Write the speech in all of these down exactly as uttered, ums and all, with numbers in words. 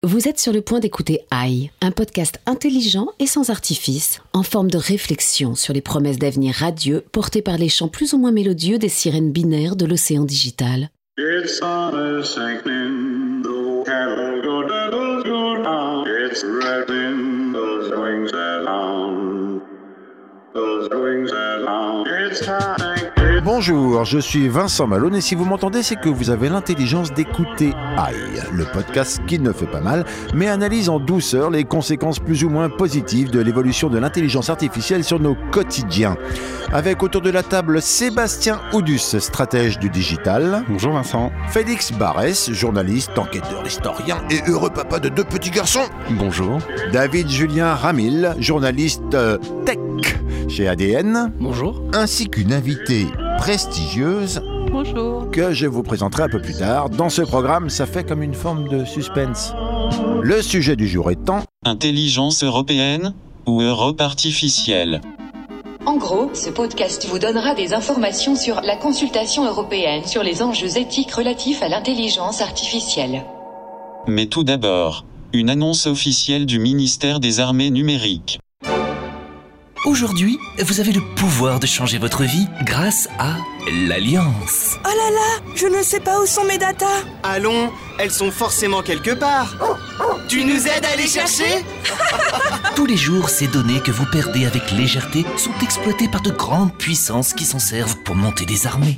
Vous êtes sur le point d'écouter Aïe, un podcast intelligent et sans artifice, en forme de réflexion sur les promesses d'avenir radieux portées par les chants plus ou moins mélodieux des sirènes binaires de l'océan digital. It's sinking, the cattle go down, go down. It's wrapping those wings along, those wings along. It's time. Bonjour, je suis Vincent Malone et si vous m'entendez, c'est que vous avez l'intelligence d'écouter Aïe, le podcast qui ne fait pas mal, mais analyse en douceur les conséquences plus ou moins positives de l'évolution de l'intelligence artificielle sur nos quotidiens. Avec autour de la table Sébastien Oudus, stratège du digital. Bonjour Vincent. Félix Barès, journaliste, enquêteur, historien et heureux papa de deux petits garçons. Bonjour. David Julien Ramil, journaliste euh, tech chez A D N. Bonjour. Ainsi qu'une invitée prestigieuse. Bonjour. Que je vous présenterai un peu plus tard. Dans ce programme, ça fait comme une forme de suspense. Le sujet du jour étant... Intelligence européenne ou Europe artificielle. En gros, ce podcast vous donnera des informations sur la consultation européenne sur les enjeux éthiques relatifs à l'intelligence artificielle. Mais tout d'abord, une annonce officielle du ministère des Armées numériques. Aujourd'hui, vous avez le pouvoir de changer votre vie grâce à l'Alliance. Oh là là, je ne sais pas où sont mes datas. Allons, elles sont forcément quelque part. Tu nous aides à les chercher ? Tous les jours, ces données que vous perdez avec légèreté sont exploitées par de grandes puissances qui s'en servent pour monter des armées.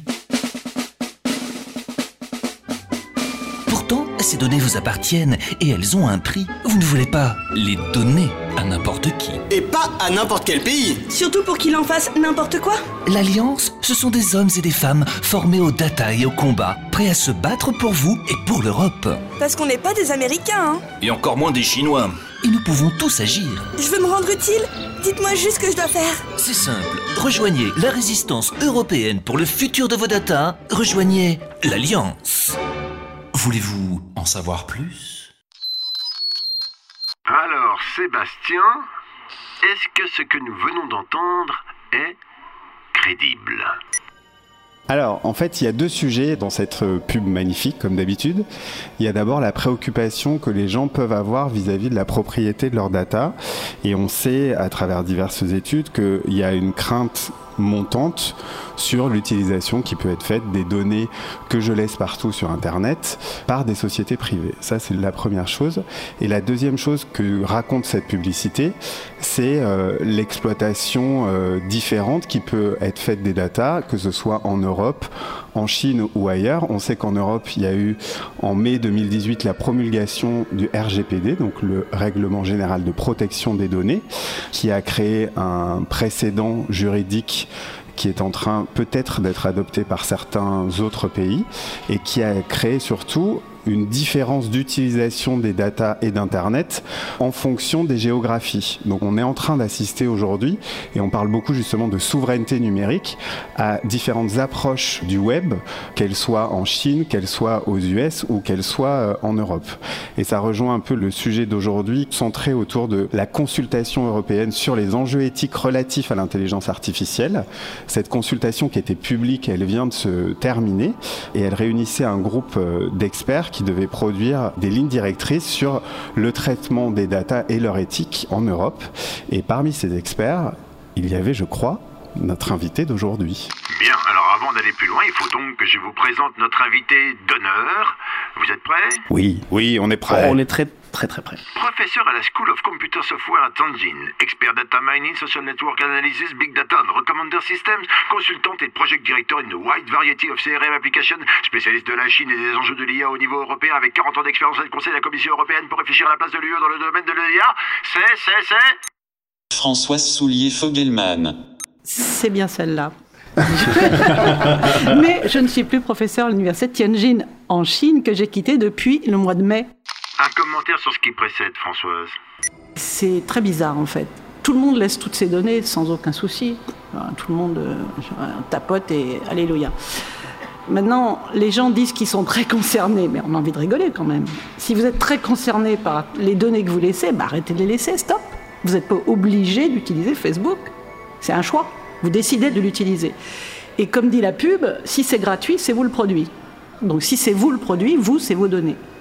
Pourtant, ces données vous appartiennent et elles ont un prix. Vous ne voulez pas les donner à n'importe qui. Et pas à n'importe quel pays. Surtout pour qu'il en fasse n'importe quoi. L'Alliance, ce sont des hommes et des femmes formés au data et au combat, prêts à se battre pour vous et pour l'Europe. Parce qu'on n'est pas des Américains, hein. Et encore moins des Chinois. Et nous pouvons tous agir. Je veux me rendre utile. Dites-moi juste ce que je dois faire. C'est simple. Rejoignez la résistance européenne pour le futur de vos data. Rejoignez l'Alliance. Voulez-vous en savoir plus ? Alors, Sébastien, est-ce que ce que nous venons d'entendre est crédible ? Alors, en fait, il y a deux sujets dans cette pub magnifique, comme d'habitude. Il y a d'abord la préoccupation que les gens peuvent avoir vis-à-vis de la propriété de leurs data. Et on sait, à travers diverses études, qu'il y a une crainte montante sur l'utilisation qui peut être faite des données que je laisse partout sur Internet par des sociétés privées. Ça, c'est la première chose. Et la deuxième chose que raconte cette publicité, c'est euh, l'exploitation euh, différente qui peut être faite des data, que ce soit en Europe, en Chine ou ailleurs. On sait qu'en Europe, il y a eu en mai deux mille dix-huit la promulgation du R G P D, donc le Règlement général de protection des données, qui a créé un précédent juridique qui est en train peut-être d'être adopté par certains autres pays et qui a créé surtout une différence d'utilisation des data et d'Internet en fonction des géographies. Donc on est en train d'assister aujourd'hui, et on parle beaucoup justement de souveraineté numérique, à différentes approches du web, qu'elles soient en Chine, qu'elles soient aux U S ou qu'elles soient en Europe. Et ça rejoint un peu le sujet d'aujourd'hui, centré autour de la consultation européenne sur les enjeux éthiques relatifs à l'intelligence artificielle. Cette consultation qui était publique, elle vient de se terminer, et elle réunissait un groupe d'experts qui devait produire des lignes directrices sur le traitement des data et leur éthique en Europe. Et parmi ces experts, il y avait, je crois, notre invité d'aujourd'hui. Bien, alors avant d'aller plus loin, il faut donc que je vous présente notre invité d'honneur. Vous êtes prêts ? Oui, oui, on est prêts. On est très, très, très prêts. Professeur à la School of Computer Software à Tianjin, expert data mining, social network analysis, big data and recommender systems, consultant et project director in a wide variety of C R M applications, spécialiste de la Chine et des enjeux de l'I A au niveau européen avec quarante ans d'expérience à le Conseil de la Commission européenne pour réfléchir à la place de l'U E dans le domaine de l'I A. C'est, c'est, c'est... Françoise Soulier-Fogelman. C'est bien celle-là. Mais je ne suis plus professeur à l'université de Tianjin en Chine que j'ai quittée depuis le mois de mai. Un commentaire sur ce qui précède, Françoise. C'est très bizarre en fait. Tout le monde laisse toutes ses données sans aucun souci. Tout le monde euh, tapote et alléluia. Maintenant, les gens disent qu'ils sont très concernés, mais on a envie de rigoler quand même. Si vous êtes très concerné par les données que vous laissez, bah arrêtez de les laisser, stop. Vous n'êtes pas obligé d'utiliser Facebook. C'est un choix. Vous décidez de l'utiliser. Et comme dit la pub, si c'est gratuit, c'est vous le produit. Donc si c'est vous le produit, vous, c'est vos données.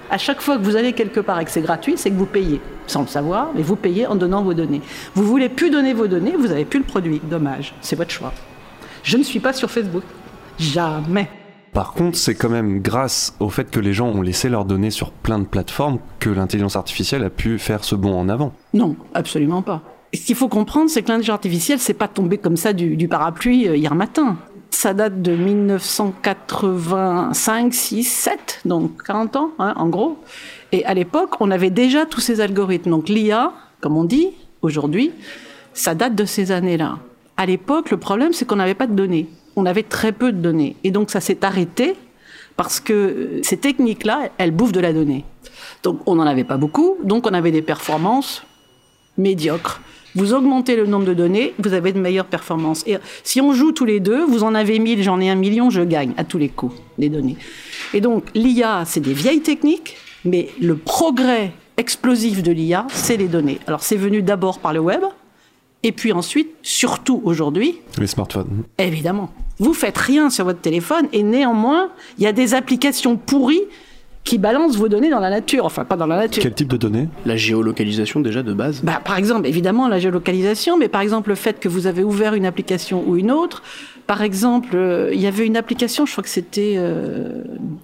À chaque fois que vous allez quelque part et que c'est gratuit, c'est que vous payez, sans le savoir, mais vous payez en donnant vos données. Vous voulez plus donner vos données, vous n'avez plus le produit. Dommage, c'est votre choix. Je ne suis pas sur Facebook. Jamais. Par contre, c'est quand même grâce au fait que les gens ont laissé leurs données sur plein de plateformes que l'intelligence artificielle a pu faire ce bond en avant. Non, absolument pas. Ce qu'il faut comprendre, c'est que l'intelligence artificielle, c'est pas tombé comme ça du, du parapluie euh, hier matin. Ça date de dix-neuf cent quatre-vingt-cinq, six, sept, donc quarante ans, hein, en gros. Et à l'époque, on avait déjà tous ces algorithmes. Donc l'I A, comme on dit aujourd'hui, ça date de ces années-là. À l'époque, le problème, c'est qu'on n'avait pas de données. On avait très peu de données. Et donc ça s'est arrêté parce que ces techniques-là, elles bouffent de la donnée. Donc on n'en avait pas beaucoup, donc on avait des performances médiocres. Vous augmentez le nombre de données, vous avez de meilleures performances. Et si on joue tous les deux, vous en avez mille, j'en ai un million, je gagne à tous les coups des données. Et donc l'I A, c'est des vieilles techniques, mais le progrès explosif de l'I A, c'est les données. Alors c'est venu d'abord par le web, et puis ensuite, surtout aujourd'hui... Les smartphones. Évidemment. Vous faites rien sur votre téléphone, et néanmoins, il y a des applications pourries qui balancent vos données dans la nature. Enfin, pas dans la nature. Quel type de données ? La géolocalisation, déjà, de base. Bah, par exemple, évidemment, la géolocalisation, mais par exemple, le fait que vous avez ouvert une application ou une autre. Par exemple, euh, il y avait une application, je crois que c'était... Euh,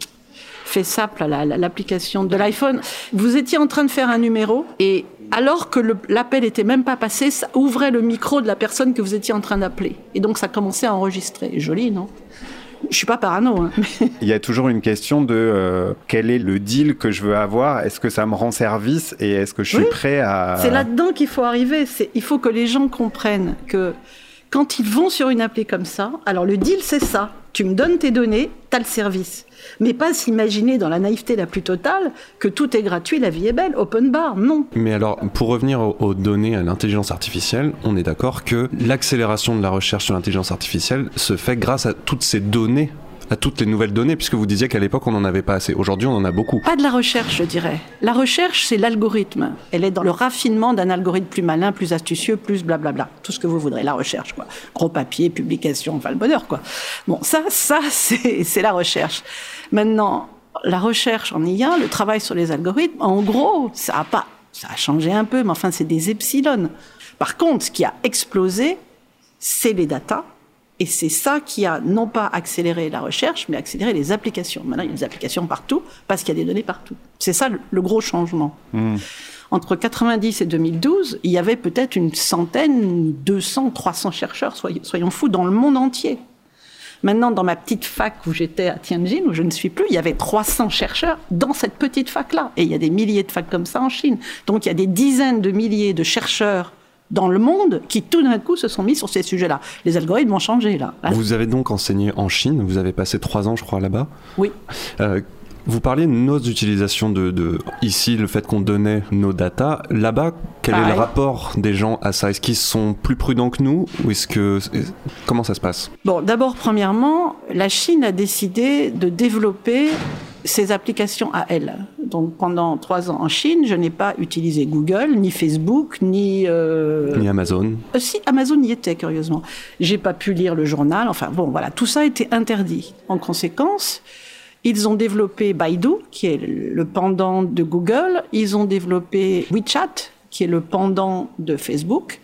FaceApp, là, la, l'application de l'iPhone. Vous étiez en train de faire un numéro, et alors que le, l'appel n'était même pas passé, ça ouvrait le micro de la personne que vous étiez en train d'appeler. Et donc, ça commençait à enregistrer. Joli, non ? Je suis pas parano. Hein. Il y a toujours une question de euh, quel est le deal que je veux avoir. Est-ce que ça me rend service et est-ce que je suis oui, prêt à... C'est là-dedans qu'il faut arriver. C'est, il faut que les gens comprennent que quand ils vont sur une appli comme ça, alors le deal, c'est ça. Tu me donnes tes données, t'as le service. Mais pas s'imaginer dans la naïveté la plus totale que tout est gratuit, la vie est belle, open bar, non. Mais alors, pour revenir aux, aux données, à l'intelligence artificielle, on est d'accord que l'accélération de la recherche sur l'intelligence artificielle se fait grâce à toutes ces données, à toutes les nouvelles données, puisque vous disiez qu'à l'époque, on n'en avait pas assez. Aujourd'hui, on en a beaucoup. Pas de la recherche, je dirais. La recherche, c'est l'algorithme. Elle est dans le raffinement d'un algorithme plus malin, plus astucieux, plus blablabla. Tout ce que vous voudrez. La recherche, quoi. Gros papier, publication, enfin le bonheur, quoi. Bon, ça, ça, c'est, c'est la recherche. Maintenant, la recherche en I A, le travail sur les algorithmes, en gros, ça a pas, ça a changé un peu, mais enfin, c'est des epsilon. Par contre, ce qui a explosé, c'est les datas. Et c'est ça qui a non pas accéléré la recherche, mais accéléré les applications. Maintenant, il y a des applications partout, parce qu'il y a des données partout. C'est ça le, le gros changement. Mmh. Entre quatre-vingt-dix et deux mille douze, il y avait peut-être une centaine, deux cents, trois cents chercheurs, soyons, soyons fous, dans le monde entier. Maintenant, dans ma petite fac où j'étais à Tianjin, où je ne suis plus, il y avait trois cents chercheurs dans cette petite fac-là. Et il y a des milliers de facs comme ça en Chine. Donc, il y a des dizaines de milliers de chercheurs dans le monde qui, tout d'un coup, se sont mis sur ces sujets-là. Les algorithmes vont changer, là. Vous avez donc enseigné en Chine, vous avez passé trois ans, je crois, là-bas. Oui. Euh, vous parliez de nos utilisations de, de... Ici, le fait qu'on donnait nos datas. Là-bas, quel Pareil. est le rapport des gens à ça ? Est-ce qu'ils sont plus prudents que nous ? Ou est-ce que... Comment ça se passe ? Bon, d'abord, premièrement, la Chine a décidé de développer ses applications à elle. Donc, pendant trois ans en Chine, je n'ai pas utilisé Google, ni Facebook, ni... Euh... Ni Amazon. Euh, si, Amazon y était, curieusement. J'ai pas pu lire le journal. Enfin, bon, voilà, tout ça a été interdit. En conséquence, ils ont développé Baidu, qui est le pendant de Google. Ils ont développé WeChat, qui est le pendant de Facebook.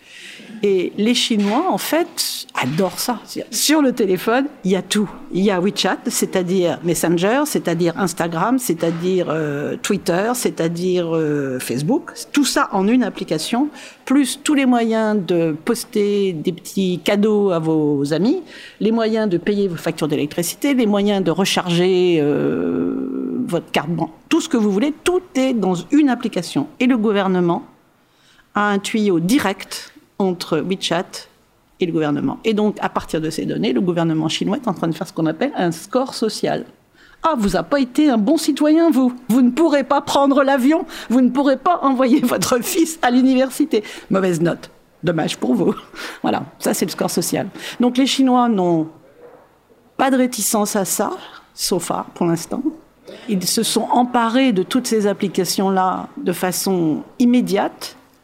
Et les Chinois, en fait, adorent ça. Sur le téléphone, il y a tout. Il y a WeChat, c'est-à-dire Messenger, c'est-à-dire Instagram, c'est-à-dire euh, Twitter, c'est-à-dire euh, Facebook. Tout ça en une application, plus tous les moyens de poster des petits cadeaux à vos amis, les moyens de payer vos factures d'électricité, les moyens de recharger euh, votre carte bancaire. Tout ce que vous voulez, tout est dans une application. Et le gouvernement a un tuyau direct entre WeChat et le gouvernement. Et donc, à partir de ces données, le gouvernement chinois est en train de faire ce qu'on appelle un score social. Ah, vous n'avez pas été un bon citoyen, vous. Vous ne pourrez pas prendre l'avion. Vous ne pourrez pas envoyer votre fils à l'université. Mauvaise note. Dommage pour vous. Voilà, ça c'est le score social. Donc les Chinois n'ont pas de réticence à ça, sauf à, pour l'instant. Ils se sont emparés de toutes ces applications-là de façon immédiate.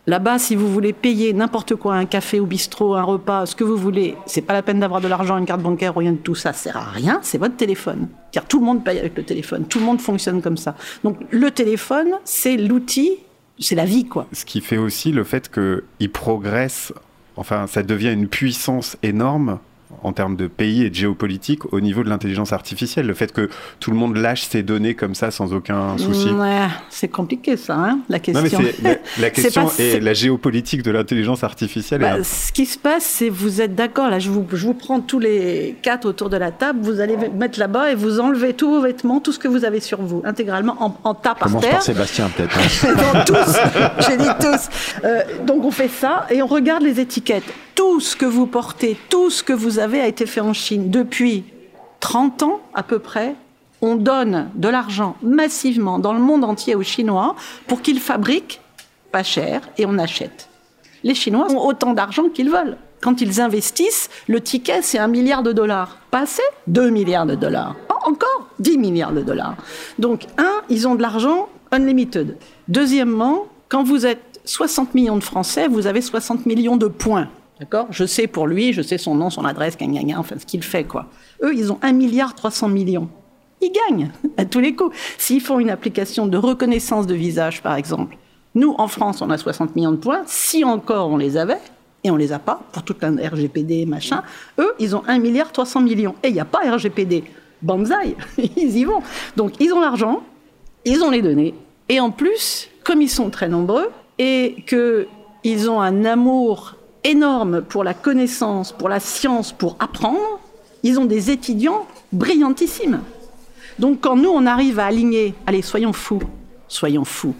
Là-bas, si vous voulez payer n'importe quoi, un café au bistrot, un repas, ce que vous voulez, c'est pas la peine d'avoir de l'argent, une carte bancaire, rien de tout ça, ça sert à rien, c'est votre téléphone. Car tout le monde paye avec le téléphone, tout le monde fonctionne comme ça. Donc le téléphone, c'est l'outil, c'est la vie, quoi. Ce qui fait aussi le fait qu'il progresse, enfin, ça devient une puissance énorme en termes de pays et de géopolitique au niveau de l'intelligence artificielle. Le fait que tout le monde lâche ses données comme ça sans aucun souci. Ouais, c'est compliqué ça, hein, la question. Non, mais c'est, la, la question pas, est la géopolitique de l'intelligence artificielle. Bah, est... Ce qui se passe, c'est vous êtes d'accord, là je vous, je vous prends tous les quatre autour de la table, vous allez mettre là-bas et vous enlevez tous vos vêtements, tout ce que vous avez sur vous, intégralement en, en tas par Commence terre. par Sébastien peut-être. Hein. Non, tous, j'ai dit tous. Euh, donc on fait ça et on regarde les étiquettes. Tout ce que vous portez, tout ce que vous avez a été fait en Chine depuis trente ans à peu près. On donne de l'argent massivement dans le monde entier aux Chinois pour qu'ils fabriquent pas cher et on achète. Les Chinois ont autant d'argent qu'ils veulent. Quand ils investissent, le ticket c'est un milliard de dollars. Pas assez ? Deux milliards de dollars. Oh, encore dix milliards de dollars. Donc un, ils ont de l'argent unlimited. Deuxièmement, quand vous êtes soixante millions de Français, vous avez soixante millions de points. D'accord ? Je sais pour lui, je sais son nom, son adresse, gna, gna, gna, enfin ce qu'il fait, quoi. Eux, ils ont un milliard trois cents millions. Ils gagnent à tous les coups. S'ils font une application de reconnaissance de visage, par exemple, nous, en France, on a soixante millions de points. Si encore on les avait, et on les a pas, pour toute la R G P D, machin, eux, ils ont un milliard trois cents millions. Et il n'y a pas R G P D. Banzai, ils y vont. Donc, ils ont l'argent, ils ont les données. Et en plus, comme ils sont très nombreux, et qu'ils ont un amour énorme pour la connaissance, pour la science, pour apprendre, ils ont des étudiants brillantissimes. Donc quand nous, on arrive à aligner, allez, soyons fous, soyons fous,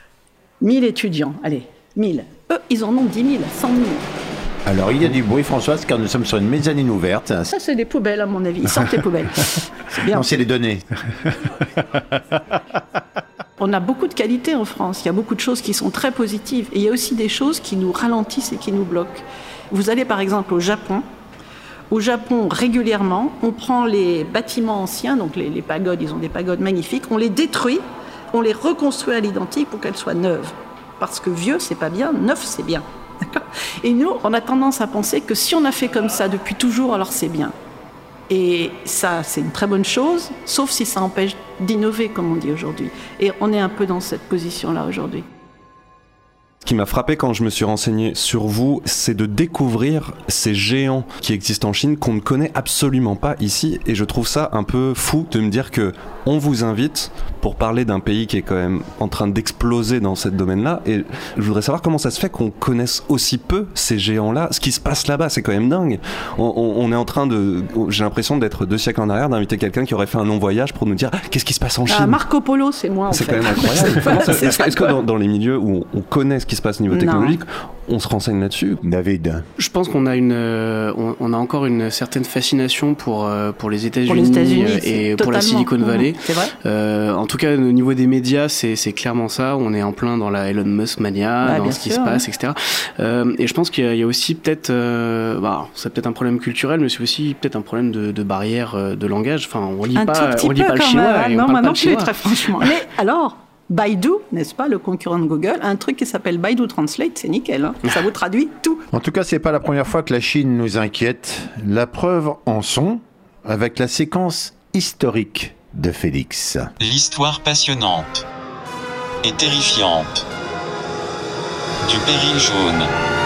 mille étudiants, allez, mille, eux, ils en ont dix mille, cent mille. Alors, il y a du bruit, Françoise, car nous sommes sur une mezzanine ouverte. Ça, c'est des poubelles, à mon avis. Ils sortent les poubelles. C'est bien. Non, c'est les données. On a beaucoup de qualités en France. Il y a beaucoup de choses qui sont très positives. Et il y a aussi des choses qui nous ralentissent et qui nous bloquent. Vous allez, par exemple, au Japon. Au Japon, régulièrement, on prend les bâtiments anciens, donc les, les pagodes, ils ont des pagodes magnifiques, on les détruit, on les reconstruit à l'identique pour qu'elles soient neuves. Parce que vieux, c'est pas bien, neuf, c'est bien. D'accord ? Et nous, on a tendance à penser que si on a fait comme ça depuis toujours, alors c'est bien. Et ça, c'est une très bonne chose, sauf si ça empêche d'innover, comme on dit aujourd'hui. Et on est un peu dans cette position-là aujourd'hui. Ce qui m'a frappé quand je me suis renseigné sur vous, c'est de découvrir ces géants qui existent en Chine qu'on ne connaît absolument pas ici. Et je trouve ça un peu fou de me dire que on vous invite pour parler d'un pays qui est quand même en train d'exploser dans ce domaine-là. Et je voudrais savoir comment ça se fait qu'on connaisse aussi peu ces géants-là. Ce qui se passe là-bas, c'est quand même dingue. On, on, on est en train de... J'ai l'impression d'être deux siècles en arrière, d'inviter quelqu'un qui aurait fait un long voyage pour nous dire « Qu'est-ce qui se passe en Chine ?» ah, Marco Polo, c'est moi en c'est fait. C'est quand même incroyable. voilà, c'est, c'est est-ce, est-ce que dans, dans les milieux où on connaît ce qui se passe au niveau non. technologique, on se renseigne là-dessus? David? Je pense qu'on a une, euh, on, on a encore une certaine fascination pour euh, pour les États-Unis, pour les États-Unis et pour la Silicon Valley. Mmh, c'est vrai. Euh, en tout cas, au niveau des médias, c'est c'est clairement ça. On est en plein dans la Elon Musk mania, bah, dans ce qui sûr, se passe, hein. et cetera. Euh, et je pense qu'il y a, il y a aussi peut-être, euh, bah, c'est peut-être un problème culturel, mais c'est aussi peut-être un problème de, de barrière de langage. Enfin, on lit un pas, tout on lit peu pas le quand chinois. même, Et non, on moi parle non pas plus, le très franchement. Mais alors, Baidu, n'est-ce pas, le concurrent de Google, un truc qui s'appelle Baidu Translate, c'est nickel, hein. Ça vous traduit tout. En tout cas, c'est pas la première fois que la Chine nous inquiète. La preuve en sont avec la séquence historique de Félix. L'histoire passionnante et terrifiante du péril jaune.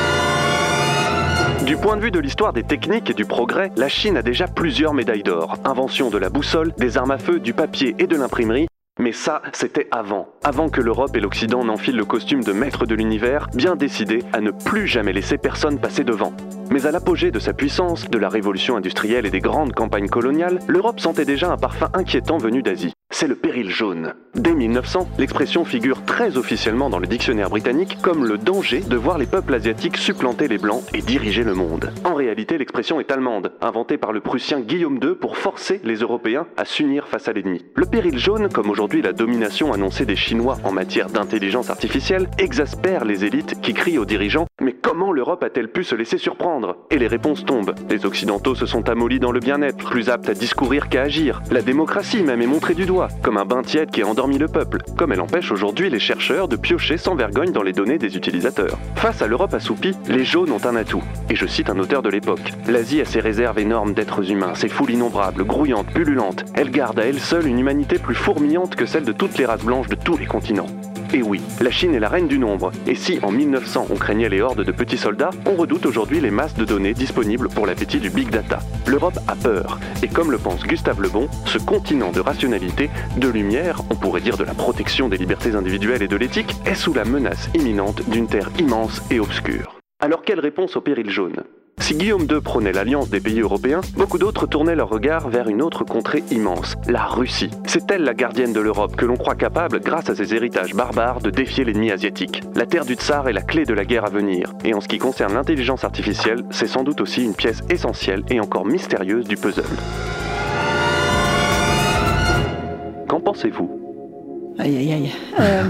Du point de vue de l'histoire des techniques et du progrès, la Chine a déjà plusieurs médailles d'or. Invention de la boussole, des armes à feu, du papier et de l'imprimerie. Mais ça, c'était avant. Avant que l'Europe et l'Occident n'enfilent le costume de maître de l'univers, bien décidés à ne plus jamais laisser personne passer devant. Mais à l'apogée de sa puissance, de la révolution industrielle et des grandes campagnes coloniales, l'Europe sentait déjà un parfum inquiétant venu d'Asie. C'est le péril jaune. Dès mille neuf cents, l'expression figure très officiellement dans le dictionnaire britannique comme le danger de voir les peuples asiatiques supplanter les Blancs et diriger le monde. En réalité, l'expression est allemande, inventée par le Prussien Guillaume deux pour forcer les Européens à s'unir face à l'ennemi. Le péril jaune, comme aujourd'hui la domination annoncée des Chinois en matière d'intelligence artificielle, exaspère les élites qui crient aux dirigeants « Mais comment l'Europe a-t-elle pu se laisser surprendre ?» Et les réponses tombent. Les Occidentaux se sont amollis dans le bien-être, plus aptes à discourir qu'à agir. La démocratie même est montrée du doigt. chinois, comme un bain tiède qui a endormi le peuple, comme elle empêche aujourd'hui les chercheurs de piocher sans vergogne dans les données des utilisateurs. Face à l'Europe assoupie, les jaunes ont un atout. Et je cite un auteur de l'époque. L'Asie a ses réserves énormes d'êtres humains, ses foules innombrables, grouillantes, pullulantes. Elle garde à elle seule une humanité plus fourmillante que celle de toutes les races blanches de tous les continents. Et oui, la Chine est la reine du nombre. Et si, en mille neuf cents, on craignait les hordes de petits soldats, on redoute aujourd'hui les masses de données disponibles pour l'appétit du big data. L'Europe a peur. Et comme le pense Gustave Le Bon, ce continent de rationalité, de lumière, on pourrait dire de la protection des libertés individuelles et de l'éthique, est sous la menace imminente d'une terre immense et obscure. Alors quelle réponse au péril jaune ? Si Guillaume deux prônait l'alliance des pays européens, beaucoup d'autres tournaient leur regard vers une autre contrée immense, la Russie. C'est elle la gardienne de l'Europe que l'on croit capable, grâce à ses héritages barbares, de défier l'ennemi asiatique. La terre du tsar est la clé de la guerre à venir. Et en ce qui concerne l'intelligence artificielle, c'est sans doute aussi une pièce essentielle et encore mystérieuse du puzzle. Qu'en pensez-vous ? Aïe aïe aïe. Euh,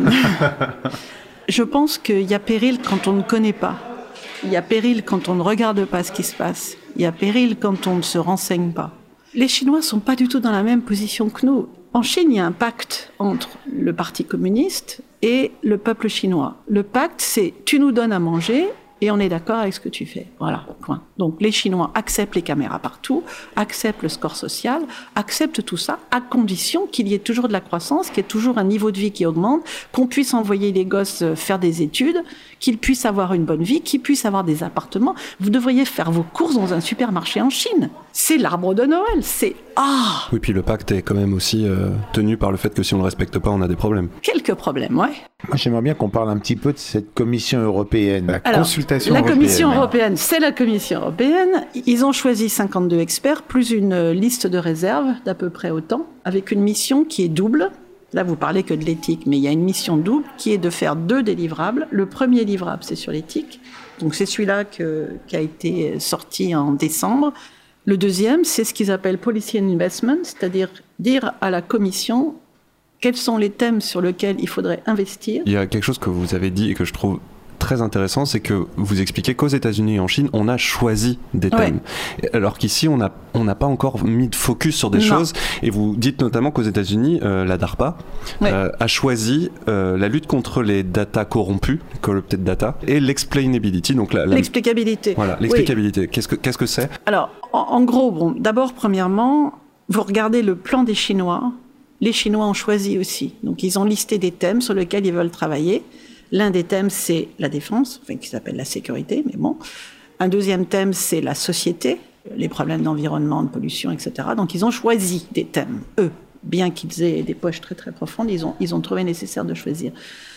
je pense qu'il y a péril quand on ne connaît pas. Il y a péril quand on ne regarde pas ce qui se passe. Il y a péril quand on ne se renseigne pas. Les Chinois sont pas du tout dans la même position que nous. En Chine, il y a un pacte entre le Parti communiste et le peuple chinois. Le pacte, c'est tu nous donnes à manger et on est d'accord avec ce que tu fais. Voilà, point. Donc les Chinois acceptent les caméras partout, acceptent le score social, acceptent tout ça, à condition qu'il y ait toujours de la croissance, qu'il y ait toujours un niveau de vie qui augmente, qu'on puisse envoyer les gosses faire des études, qu'ils puissent avoir une bonne vie, qu'ils puissent avoir des appartements. Vous devriez faire vos courses dans un supermarché en Chine. C'est l'arbre de Noël, c'est ah. Oui, puis le pacte est quand même aussi euh, tenu par le fait que si on ne le respecte pas, on a des problèmes. Quelques problèmes, ouais. Moi, j'aimerais bien qu'on parle un petit peu de cette commission européenne, la Alors, consultation la européenne. La commission européenne, c'est la commission européenne. Ils ont choisi cinquante-deux experts, plus une liste de réserve d'à peu près autant, avec une mission qui est double. Là, vous parlez que de l'éthique, mais il y a une mission double qui est de faire deux délivrables. Le premier livrable, c'est sur l'éthique. Donc, c'est celui-là que, qui a été sorti en décembre. Le deuxième, c'est ce qu'ils appellent Policy and Investment, c'est-à-dire dire à la Commission quels sont les thèmes sur lesquels il faudrait investir. Il y a quelque chose que vous avez dit et que je trouve très intéressant, c'est que vous expliquez qu'aux États-Unis et en Chine, on a choisi des thèmes. Ouais. Alors qu'ici, on n'a on n'a pas encore mis de focus sur des non. choses. Et vous dites notamment qu'aux États-Unis, euh, la DARPA ouais. euh, a choisi euh, la lutte contre les data corrompus, corrupted data, et l'explainability. Donc la, la... L'explicabilité. Voilà, l'explicabilité. Oui. Qu'est-ce que, qu'est-ce que c'est ? Alors, en, en gros, bon, d'abord, premièrement, vous regardez le plan des Chinois. Les Chinois ont choisi aussi. Donc, ils ont listé des thèmes sur lesquels ils veulent travailler. L'un des thèmes, c'est la défense, enfin, qui s'appelle la sécurité, mais bon. Un deuxième thème, c'est la société, les problèmes d'environnement, de pollution, et cetera. Donc, ils ont choisi des thèmes, eux. Bien qu'ils aient des poches très, très profondes, ils ont, ils ont trouvé nécessaire de choisir.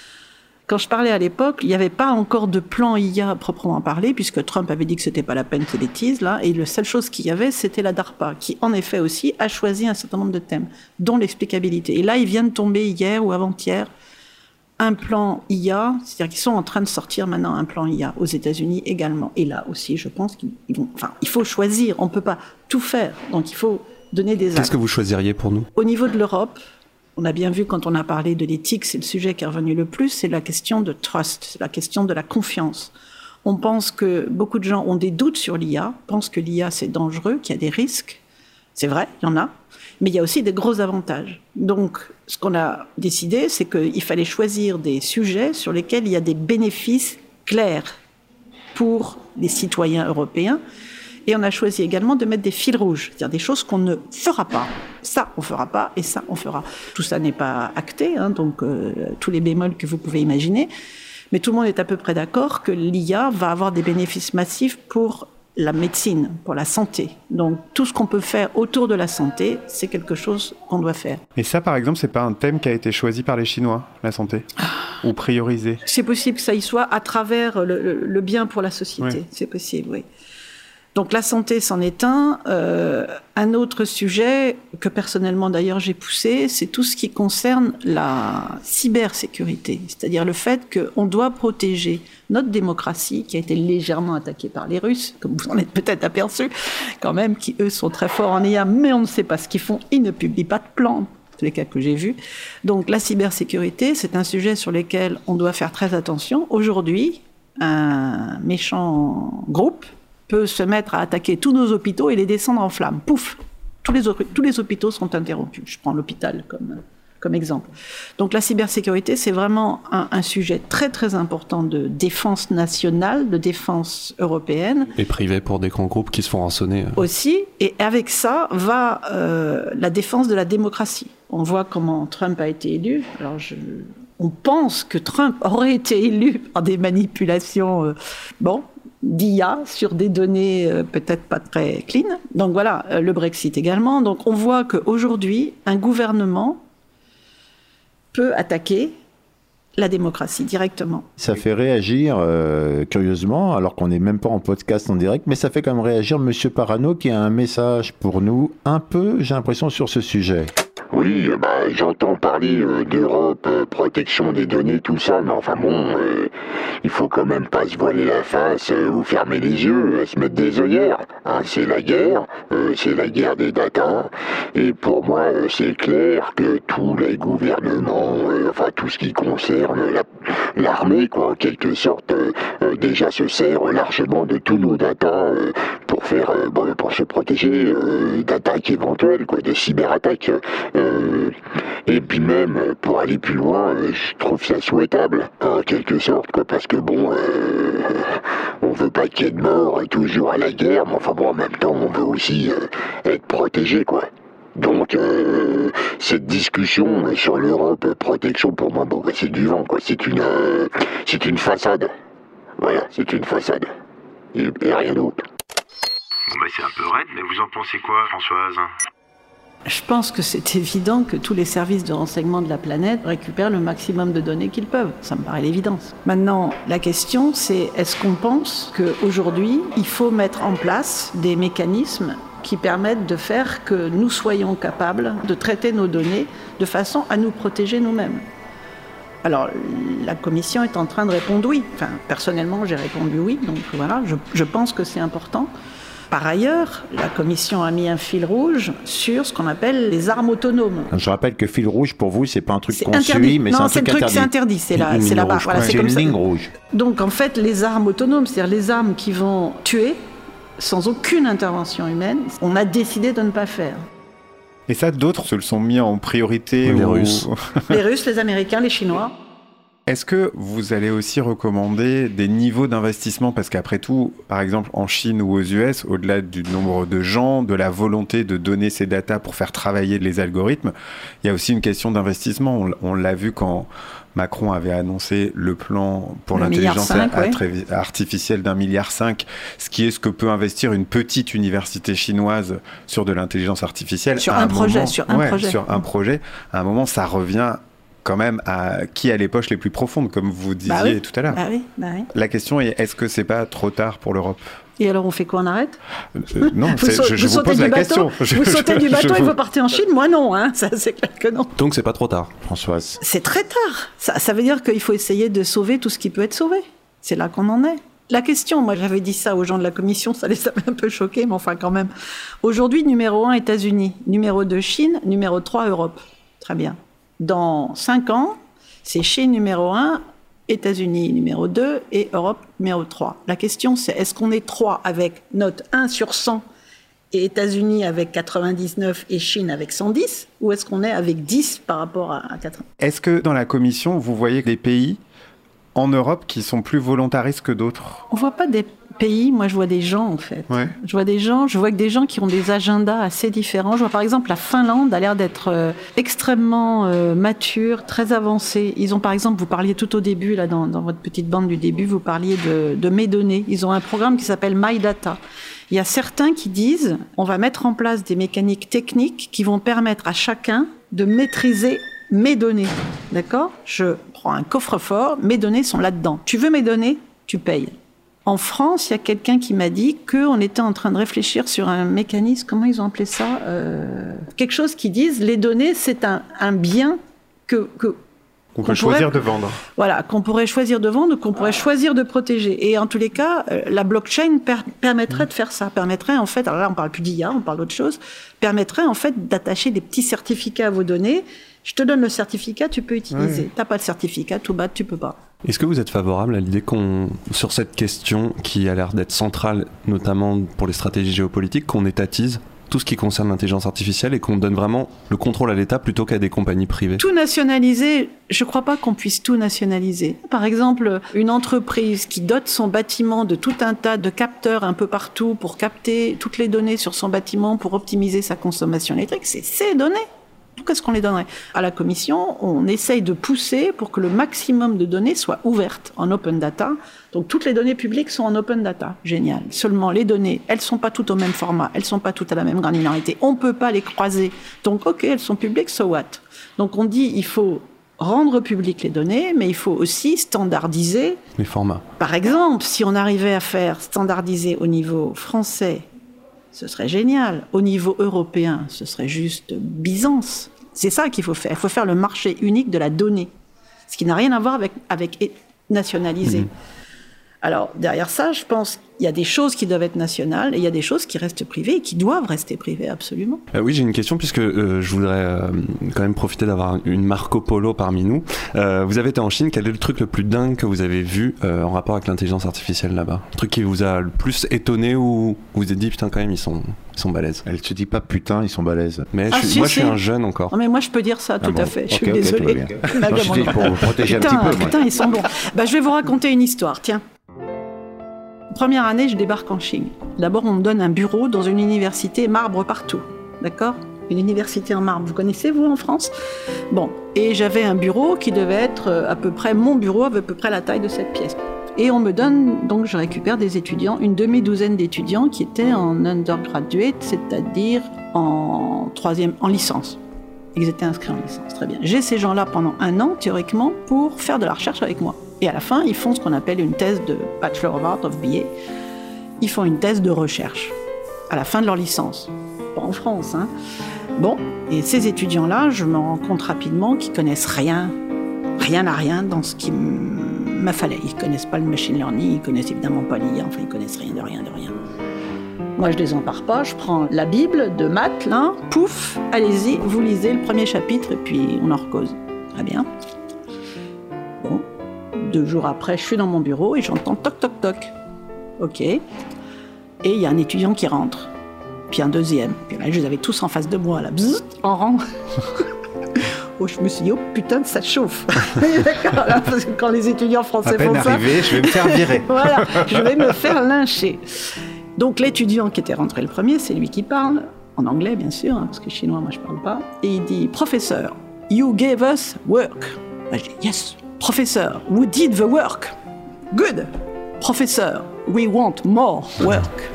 Quand je parlais à l'époque, il n'y avait pas encore de plan I A proprement parlé, puisque Trump avait dit que c'était pas la peine qu'ils les teasent, là. Et la seule chose qu'il y avait, c'était la DARPA, qui, en effet, aussi, a choisi un certain nombre de thèmes, dont l'explicabilité. Et là, il vient de tomber hier ou avant-hier un plan I A, c'est-à-dire qu'ils sont en train de sortir maintenant un plan I A aux États-Unis également. Et là aussi, je pense qu'ils vont. Enfin, il faut choisir. On ne peut pas tout faire. Donc, il faut donner des axes. Qu'est-ce que vous choisiriez pour nous ? Au niveau de l'Europe, on a bien vu quand on a parlé de l'éthique, c'est le sujet qui est revenu le plus, c'est la question de trust, c'est la question de la confiance. On pense que beaucoup de gens ont des doutes sur l'I A, pensent que l'I A c'est dangereux, qu'il y a des risques. C'est vrai, il y en a. Mais il y a aussi des gros avantages. Donc, ce qu'on a décidé, c'est qu'il fallait choisir des sujets sur lesquels il y a des bénéfices clairs pour les citoyens européens. Et on a choisi également de mettre des fils rouges, c'est-à-dire des choses qu'on ne fera pas. Ça, on ne fera pas, et ça, on fera. Tout ça n'est pas acté, hein, donc euh, tous les bémols que vous pouvez imaginer. Mais tout le monde est à peu près d'accord que l'I A va avoir des bénéfices massifs pour la médecine, pour la santé. Donc, tout ce qu'on peut faire autour de la santé, c'est quelque chose qu'on doit faire. Et ça, par exemple, c'est pas un thème qui a été choisi par les Chinois, la santé, ou priorisé ? C'est possible que ça y soit à travers le, le, le bien pour la société. Oui. C'est possible, oui. Donc, la santé, c'en est un. Euh, un autre sujet, que personnellement, d'ailleurs, j'ai poussé, c'est tout ce qui concerne la cybersécurité. C'est-à-dire le fait qu'on doit protéger notre démocratie, qui a été légèrement attaquée par les Russes, comme vous en êtes peut-être aperçu, quand même, qui, eux, sont très forts en I A, mais on ne sait pas ce qu'ils font. Ils ne publient pas de plan, tous les cas que j'ai vus. Donc, la cybersécurité, c'est un sujet sur lequel on doit faire très attention. Aujourd'hui, un méchant groupe peut se mettre à attaquer tous nos hôpitaux et les descendre en flammes. Pouf! Tous les, tous les hôpitaux sont interrompus. Je prends l'hôpital comme, comme exemple. Donc la cybersécurité, c'est vraiment un, un sujet très très important de défense nationale, de défense européenne. Et privé pour des grands groupes qui se font rançonner. Aussi, et avec ça va euh, la défense de la démocratie. On voit comment Trump a été élu. Alors je... On pense que Trump aurait été élu par des manipulations, euh, bon, d'I A sur des données euh, peut-être pas très clean. Donc voilà, euh, le Brexit également. Donc on voit qu'aujourd'hui, un gouvernement peut attaquer la démocratie directement. Ça fait réagir, euh, curieusement, alors qu'on n'est même pas en podcast en direct, mais ça fait quand même réagir Monsieur Parano qui a un message pour nous, un peu, j'ai l'impression, sur ce sujet. Oui, bah, j'entends parler euh, d'Europe, euh, protection des données, tout ça, mais enfin bon, euh, il faut quand même pas se voiler la face euh, ou fermer les yeux, euh, se mettre des œillères. Hein, c'est la guerre, euh, c'est la guerre des datas, et pour moi, euh, c'est clair que tous les gouvernements, euh, enfin tout ce qui concerne la, l'armée, quoi, en quelque sorte, euh, euh, déjà se sert largement de tous nos datas euh, pour faire, euh, bon, pour se protéger euh, d'attaques éventuelles, quoi, de cyberattaques. Euh, et puis même, pour aller plus loin, euh, je trouve ça souhaitable, en quelque sorte, quoi, parce que bon, euh, on veut pas qu'il y ait de morts toujours à la guerre, mais enfin bon, en même temps, on veut aussi euh, être protégé, quoi. Donc, euh, cette discussion sur l'Europe protection, pour moi, bon, bah, c'est du vent, quoi. C'est une, euh, c'est une façade. Voilà, c'est une façade. Et, et rien d'autre. Bon, bah, c'est un peu raide, mais vous en pensez quoi, Françoise ? Je pense que c'est évident que tous les services de renseignement de la planète récupèrent le maximum de données qu'ils peuvent. Ça me paraît l'évidence. Maintenant, la question, c'est est-ce qu'on pense qu'aujourd'hui, il faut mettre en place des mécanismes qui permettent de faire que nous soyons capables de traiter nos données de façon à nous protéger nous-mêmes ? Alors, la Commission est en train de répondre oui. Enfin, personnellement, j'ai répondu oui. Donc voilà, je, je pense que c'est important. Par ailleurs, la Commission a mis un fil rouge sur ce qu'on appelle les armes autonomes. Je rappelle que fil rouge, pour vous, c'est pas un truc c'est qu'on interdit. suit, mais non, c'est un truc, truc interdit. C'est interdit, c'est la, une c'est la barre. Voilà, c'est, c'est comme une ça. ligne rouge. Donc, en fait, les armes autonomes, c'est-à-dire les armes qui vont tuer sans aucune intervention humaine, on a décidé de ne pas faire. Et ça, d'autres se le sont mis en priorité. Les ou... Russes. Les Russes, les Américains, les Chinois. Est-ce que vous allez aussi recommander des niveaux d'investissement ? Parce qu'après tout, par exemple, en Chine ou aux U S, au-delà du nombre de gens, de la volonté de donner ces datas pour faire travailler les algorithmes, il y a aussi une question d'investissement. On, on l'a vu quand Macron avait annoncé le plan pour le l'intelligence cinq, ouais. artificielle d'un milliard cinq, ce qui est ce que peut investir une petite université chinoise sur de l'intelligence artificielle. Sur un, un projet, moment, sur un ouais, projet. Sur un projet. À un moment, ça revient quand même à qui a les poches les plus profondes, comme vous disiez bah oui, tout à l'heure. Bah oui, bah oui. La question est, est-ce que c'est pas trop tard pour l'Europe ? Et alors on fait quoi, on arrête ? euh, Non, vous, c'est, sautez, je, je vous, vous pose la bateau, question. Je, vous sautez je, du bateau je, et vous... vous partez en Chine ? Moi non, hein, ça, c'est clair que non. Donc c'est pas trop tard, Françoise. C'est très tard. Ça, ça veut dire qu'il faut essayer de sauver tout ce qui peut être sauvé. C'est là qu'on en est. La question, moi j'avais dit ça aux gens de la Commission, ça les avait un peu choqués, mais enfin quand même. Aujourd'hui, numéro un, États-Unis. Numéro deux, Chine. Numéro trois, Europe. Très bien. Dans cinq ans, c'est Chine numéro un, États-Unis numéro deux et Europe numéro trois. La question, c'est est-ce qu'on est trois avec note un sur cent et États-Unis avec quatre-vingt-dix-neuf et Chine avec cent dix, ou est-ce qu'on est avec dix par rapport à quatre-vingts ? Est-ce que dans la Commission, vous voyez des pays en Europe qui sont plus volontaristes que d'autres ? On ne voit pas des pays, moi je vois des gens en fait. Ouais. Je vois des gens, je vois que des gens qui ont des agendas assez différents. Je vois par exemple la Finlande a l'air d'être euh, extrêmement euh, mature, très avancée. Ils ont par exemple, vous parliez tout au début, là dans, dans votre petite bande du début, vous parliez de, de mes données. Ils ont un programme qui s'appelle My Data. Il y a certains qui disent, on va mettre en place des mécaniques techniques qui vont permettre à chacun de maîtriser mes données. D'accord ? Je prends un coffre-fort, mes données sont là-dedans. Tu veux mes données ? Tu payes. En France, il y a quelqu'un qui m'a dit qu'on était en train de réfléchir sur un mécanisme, comment ils ont appelé ça euh, quelque chose qui dise, les données, c'est un, un bien que... que qu'on peut choisir de vendre. Voilà, qu'on pourrait choisir de vendre, qu'on pourrait choisir de protéger. Et en tous les cas, euh, la blockchain per- permettrait mmh. de faire ça. Permettrait en fait, alors là on parle plus d'I A, on parle d'autre chose, permettrait en fait d'attacher des petits certificats à vos données. Je te donne le certificat, tu peux utiliser. Oui. T'as pas de certificat, tout bas, tu peux pas. Est-ce que vous êtes favorable à l'idée qu'on, sur cette question qui a l'air d'être centrale, notamment pour les stratégies géopolitiques, qu'on étatise ? tout ce qui concerne l'intelligence artificielle et qu'on donne vraiment le contrôle à l'État plutôt qu'à des compagnies privées. Tout nationaliser, je ne crois pas qu'on puisse tout nationaliser. Par exemple, une entreprise qui dote son bâtiment de tout un tas de capteurs un peu partout pour capter toutes les données sur son bâtiment pour optimiser sa consommation électrique, c'est ces données. Qu'est-ce qu'on les donnerait ? À la Commission, on essaye de pousser pour que le maximum de données soient ouvertes en open data. Donc toutes les données publiques sont en open data. Génial. Seulement les données, elles sont pas toutes au même format, elles sont pas toutes à la même granularité. On peut pas les croiser. Donc ok, elles sont publiques, so what ? Donc on dit il faut rendre publiques les données, mais il faut aussi standardiser les formats. Par exemple, si on arrivait à faire standardiser au niveau français, ce serait génial. Au niveau européen, ce serait juste Byzance. C'est ça qu'il faut faire. Il faut faire le marché unique de la donnée. Ce qui n'a rien à voir avec, avec nationaliser. Mmh. Alors, derrière ça, je pense qu'il y a des choses qui doivent être nationales et il y a des choses qui restent privées et qui doivent rester privées, absolument. Euh, oui, j'ai une question puisque euh, je voudrais euh, quand même profiter d'avoir une Marco Polo parmi nous. Euh, vous avez été en Chine, quel est le truc le plus dingue que vous avez vu euh, en rapport avec l'intelligence artificielle là-bas ? Le truc qui vous a le plus étonné ou vous vous êtes dit, putain, quand même, ils sont, ils sont balèzes. Elle se dit pas, putain, ils sont balèzes. Mais ah, je suis, si, moi, si. je suis un jeune encore. Non, mais moi, je peux dire ça, tout ah bon. à fait. Je okay, suis okay, désolée. Non, c'était pour vous protéger putain, un petit peu. Putain, ils sont bons. Bah, je vais vous raconter une histoire, tiens. Première année, je débarque en Chine. D'abord, on me donne un bureau dans une université, marbre partout. D'accord ? Une université en marbre. Vous connaissez, vous, en France ? Bon. Et j'avais un bureau qui devait être à peu près, mon bureau avait à peu près la taille de cette pièce. Et on me donne, donc je récupère des étudiants, une demi-douzaine d'étudiants qui étaient en undergraduate, c'est-à-dire en troisième, en licence. Ils étaient inscrits en licence, très bien. J'ai ces gens-là pendant un an, théoriquement, pour faire de la recherche avec moi. Et à la fin, ils font ce qu'on appelle une thèse de Bachelor of Art of B A. Ils font une thèse de recherche à la fin de leur licence. Pas en France, hein. Bon, et ces étudiants-là, je me rends compte rapidement qu'ils connaissent rien, rien à rien dans ce qui m'affalait. Ils connaissent pas le machine learning, ils connaissent évidemment pas l'I A, enfin ils connaissent rien de rien de rien. Moi, je les empare pas, je prends la Bible de maths, là, pouf, allez-y, vous lisez le premier chapitre et puis on en recose. Très bien. Bon. Deux jours après, je suis dans mon bureau et j'entends toc toc toc. Ok. Et il y a un étudiant qui rentre. Puis un deuxième. Puis là, je les avais tous en face de moi, là, bzzz, en rang. Oh, je me suis dit, oh putain, ça chauffe. D'accord, là, parce que quand les étudiants français à peine font ça... arrivé, je vais me faire virer. Voilà, je vais me faire lyncher. Donc l'étudiant qui était rentré le premier, c'est lui qui parle, en anglais bien sûr, hein, parce que chinois, moi je parle pas. Et il dit, professeur, you gave us work. Ben, je dis, yes. Professeur, we did the work. Good. Professeur, we want more work.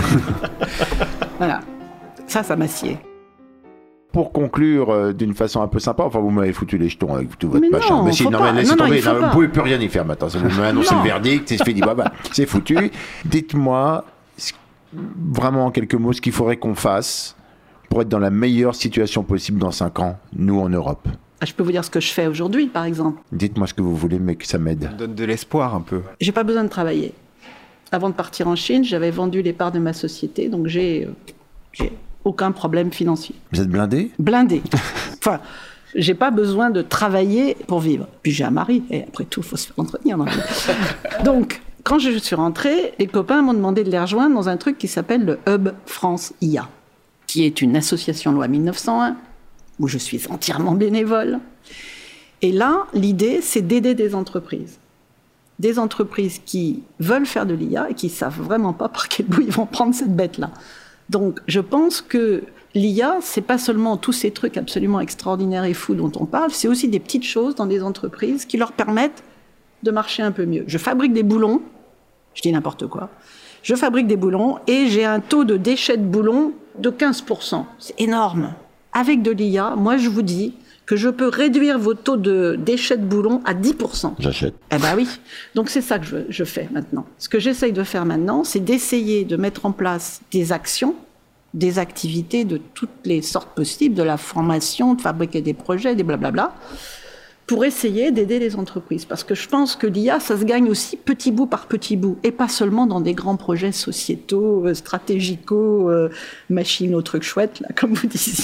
Voilà. Ça, ça m'assied. Pour conclure euh, d'une façon un peu sympa, enfin vous m'avez foutu les jetons avec tout votre mais machin. Non, mais si, non, pas. mais laissez non, tomber, non, non, vous ne pouvez plus rien y faire maintenant. Vous m'annoncez le verdict, c'est fini, bah, bah, c'est foutu. Dites-moi, vraiment en quelques mots, ce qu'il faudrait qu'on fasse pour être dans la meilleure situation possible dans cinq ans, nous en Europe. Je peux vous dire ce que je fais aujourd'hui, par exemple. Dites-moi ce que vous voulez, mais que ça m'aide. Ça donne de l'espoir un peu. J'ai pas besoin de travailler. Avant de partir en Chine, j'avais vendu les parts de ma société, donc j'ai, euh, j'ai aucun problème financier. Vous êtes blindé ? Blindé. Enfin, j'ai pas besoin de travailler pour vivre. Puis j'ai un mari, et après tout, il faut se faire entretenir. Dans la vie. Donc, quand je suis rentrée, les copains m'ont demandé de les rejoindre dans un truc qui s'appelle le Hub France I A, qui est une association loi mille neuf cent un, où je suis entièrement bénévole. Et là, l'idée, c'est d'aider des entreprises. Des entreprises qui veulent faire de l'I A et qui ne savent vraiment pas par quel bout ils vont prendre cette bête-là. Donc, je pense que l'I A, c'est pas seulement tous ces trucs absolument extraordinaires et fous dont on parle, c'est aussi des petites choses dans des entreprises qui leur permettent de marcher un peu mieux. Je fabrique des boulons, je dis n'importe quoi, je fabrique des boulons et j'ai un taux de déchets de boulons de quinze pour cent. C'est énorme. Avec de l'I A, moi je vous dis que je peux réduire vos taux de déchets de boulons à dix pour cent. J'achète. Eh ben oui. Donc c'est ça que je, je fais maintenant. Ce que j'essaye de faire maintenant, c'est d'essayer de mettre en place des actions, des activités de toutes les sortes possibles, de la formation, de fabriquer des projets, des blablabla, pour essayer d'aider les entreprises. Parce que je pense que l'I A, ça se gagne aussi petit bout par petit bout, et pas seulement dans des grands projets sociétaux, euh, stratégicaux, euh, machinaux, trucs chouettes, là, comme vous disiez.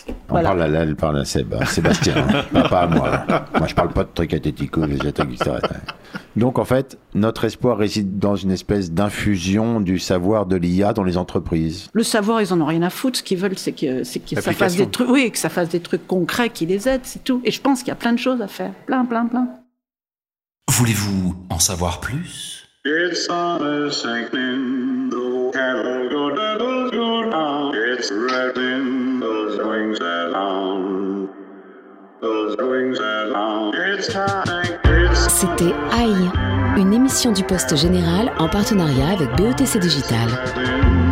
On Voilà. parle à là, elle parle à Seb, à Sébastien, hein, pas, pas à moi. Moi, je parle pas de trucs athétiques, les trucs, et cetera. Donc, en fait, notre espoir réside dans une espèce d'infusion du savoir de l'I A dans les entreprises. Le savoir, ils en ont rien à foutre. Ce qu'ils veulent, c'est que, c'est que ça fasse des trucs, oui, que ça fasse des trucs concrets qui les aident, c'est tout. Et je pense qu'il y a plein de choses à faire. Plein, plein, plein. Voulez-vous en savoir plus? It's summer sinking, the cattle go down, go down. It's spreading those wings around, those wings around. It's time, it's C'était Aïe, une émission du Poste Général en partenariat avec B E T C Digital.